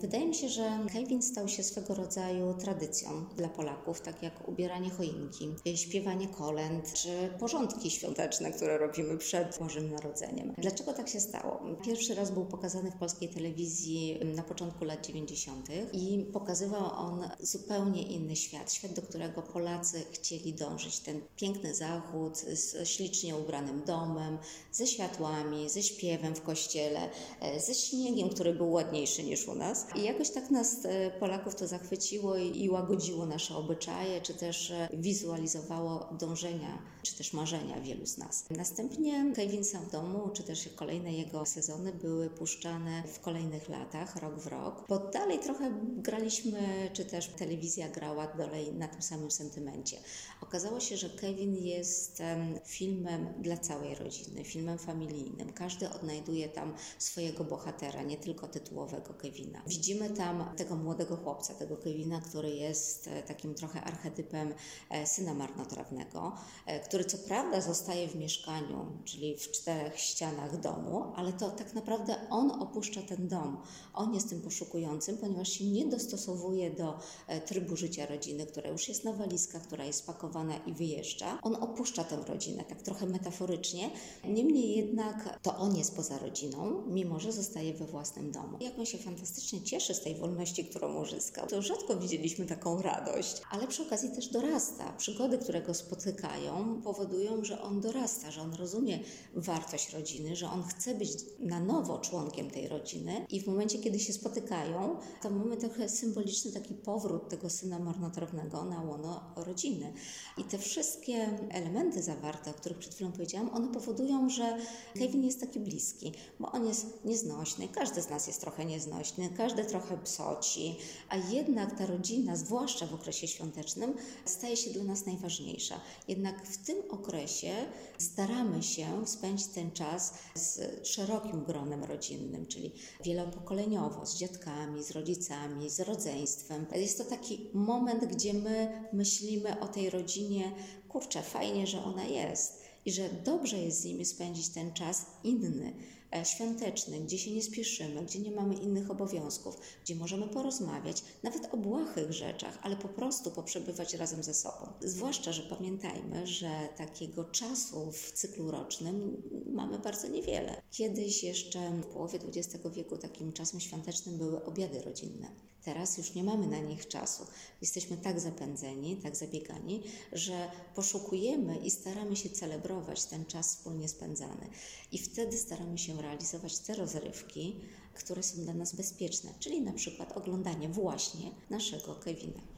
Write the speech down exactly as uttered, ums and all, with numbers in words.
Wydaje mi się, że Kevin stał się swego rodzaju tradycją dla Polaków, tak jak ubieranie choinki, śpiewanie kolęd czy porządki świąteczne, które robimy przed Bożym Narodzeniem. Dlaczego tak się stało? Pierwszy raz był pokazany w polskiej telewizji na początku lat dziewięćdziesiątych i pokazywał on zupełnie inny świat, świat, do którego Polacy chcieli dążyć. Ten piękny zachód z ślicznie ubranym domem, ze światłami, ze śpiewem w kościele, ze śniegiem, który był ładniejszy niż u nas. I jakoś tak nas, Polaków, to zachwyciło i łagodziło nasze obyczaje, czy też wizualizowało dążenia, czy też marzenia wielu z nas. Następnie Kevin sam w domu, czy też kolejne jego sezony były puszczane w kolejnych latach, rok w rok, bo dalej trochę graliśmy, czy też telewizja grała dalej na tym samym sentymencie. Okazało się, że Kevin jest filmem dla całej rodziny, filmem familijnym. Każdy odnajduje tam swojego bohatera, nie tylko tytułowego Kevina. Widzimy tam tego młodego chłopca, tego Kevina, który jest takim trochę archetypem syna marnotrawnego, który co prawda zostaje w mieszkaniu, czyli w czterech ścianach domu, ale to tak naprawdę on opuszcza ten dom. On jest tym poszukującym, ponieważ się nie dostosowuje do trybu życia rodziny, która już jest na walizkach, która jest spakowana i wyjeżdża. On opuszcza tę rodzinę, tak trochę metaforycznie. Niemniej jednak to on jest poza rodziną, mimo że zostaje we własnym domu. Jak on się fantastycznie cieszy z tej wolności, którą uzyskał. To rzadko widzieliśmy taką radość, ale przy okazji też dorasta. Przygody, które go spotykają, powodują, że on dorasta, że on rozumie wartość rodziny, że on chce być na nowo członkiem tej rodziny i w momencie, kiedy się spotykają, to mamy trochę symboliczny taki powrót tego syna marnotrawnego na łono rodziny. I te wszystkie elementy zawarte, o których przed chwilą powiedziałam, one powodują, że Kevin jest taki bliski, bo on jest nieznośny, każdy z nas jest trochę nieznośny, każdy trochę psoci, a jednak ta rodzina, zwłaszcza w okresie świątecznym, staje się dla nas najważniejsza. Jednak w tym okresie staramy się spędzić ten czas z szerokim gronem rodzinnym, czyli wielopokoleniowo, z dziadkami, z rodzicami, z rodzeństwem. Jest to taki moment, gdzie my myślimy o tej rodzinie, kurczę, fajnie, że ona jest i że dobrze jest z nimi spędzić ten czas inny, świąteczny, gdzie się nie spieszymy, gdzie nie mamy innych obowiązków, gdzie możemy porozmawiać, nawet o błahych rzeczach, ale po prostu poprzebywać razem ze sobą. Zwłaszcza, że pamiętajmy, że takiego czasu w cyklu rocznym mamy bardzo niewiele. Kiedyś jeszcze w połowie dwudziestego wieku takim czasem świątecznym były obiady rodzinne. Teraz już nie mamy na nich czasu. Jesteśmy tak zapędzeni, tak zabiegani, że poszukujemy i staramy się celebrować ten czas wspólnie spędzany. I wtedy staramy się realizować te rozrywki, które są dla nas bezpieczne, czyli na przykład oglądanie właśnie naszego Kevina.